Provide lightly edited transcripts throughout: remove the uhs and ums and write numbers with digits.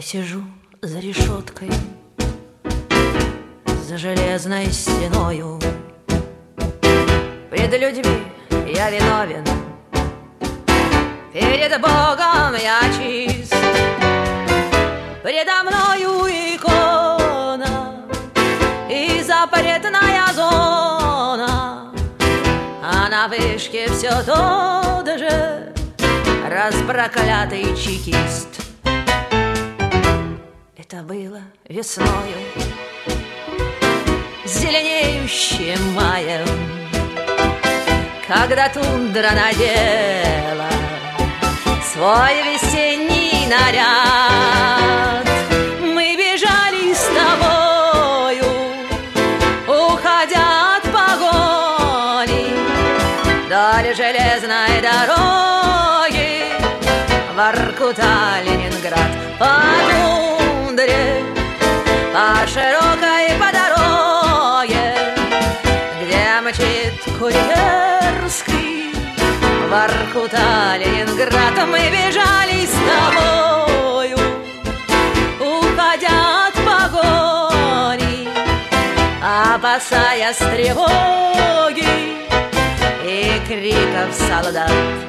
сижу за решеткой, за железной стеною. Пред людьми я виновен, перед Богом я чист. Предо мною икона и запретная зона, а на вышке все тот же распроклятый чекист. Это было весною, зеленеющим маем, когда тундра надела свой весенний наряд. Мы бежали с тобою, уходя от погони, вдоль железной дороги в Воркута-Ленинград. По тундре, по широкой по дороге, где мчит курьерский Воркута-Ленинград. Мы бежали с тобою, уходя от погони, опасаясь тревоги и криков солдат.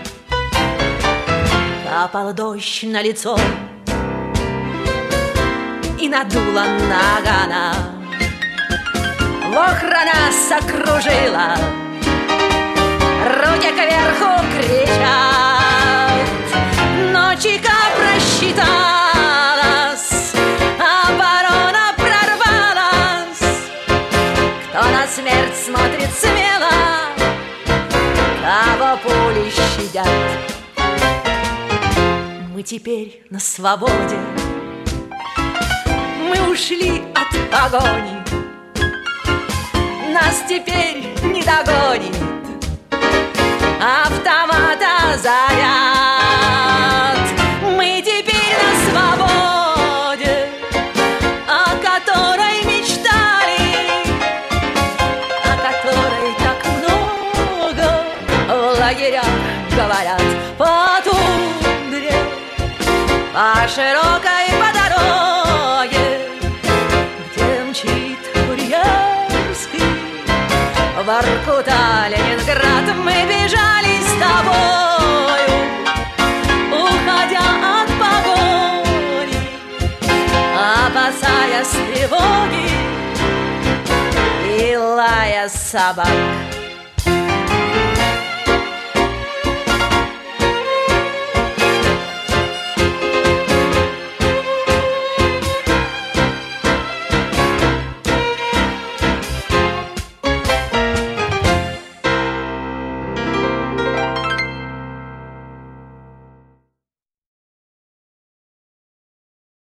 Капал дождь на лицо и надуло нагана. Охрана нас окружила, руки кверху кричат. Но чека просчиталась, оборона прорвалась. Кто на смерть смотрит смело, кого пули щадят. Мы теперь на свободе, мы ушли от погони, нас теперь не догонит автомата заряд. Мы теперь на свободе, о которой мечтали, о которой так много в лагерях говорят. По тундре, по широкой по дороге, где мчит курьерский Воркута-Ленинград. Мы бежали с тобою, уходя от погони, опасаясь тревоги и лая собак.